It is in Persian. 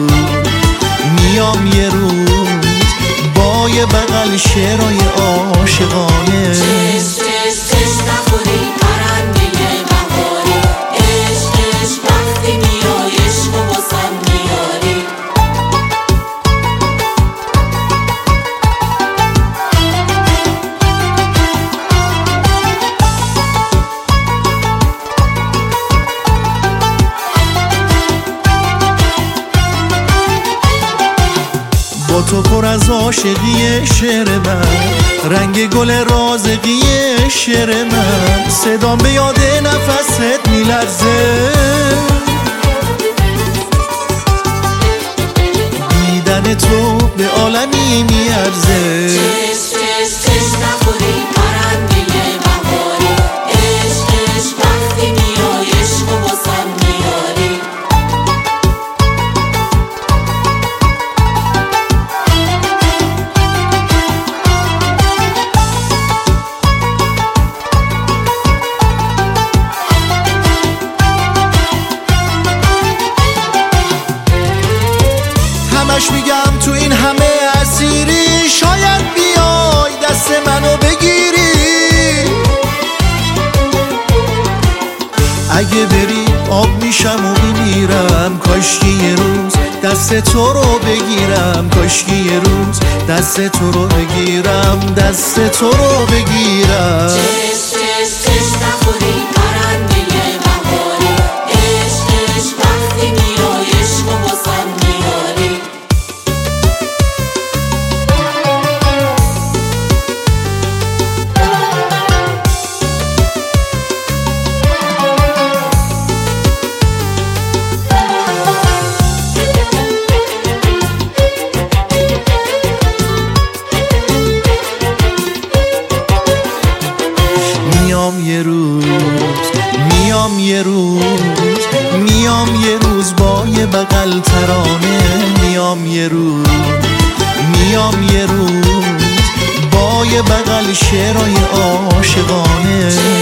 میام یه روز با یه بغل شعرهای عاشقانه. چش نخوری پرنده بهاری، عشق وقتی میای عشق و بازم میاری. با تو پر از عاشقی شعر من، رنگ گل رازقی شعر من، صدام به یاد نفست میلرزه، دیدن تو به عالمی میارزه. چش نخوری پرنده بهاری، عشق وقتی میای عشق و بازم میاری. همش میگم تو این همه اسیری، شاید بیای دست منو بگیری. اگه بری آب میشم و میمیرم، کاشکی یه روز دست تو رو بگیرم، کاشکی یه روز دست تو رو بگیرم، دست تو رو بگیرم. چش نخوری پرنده بهاری، عشق وقتی میای عشق و بازم میاری. میام یه روز با یه بغل ترانه، میام یه روز با یه بغل شعرهای عاشقانه.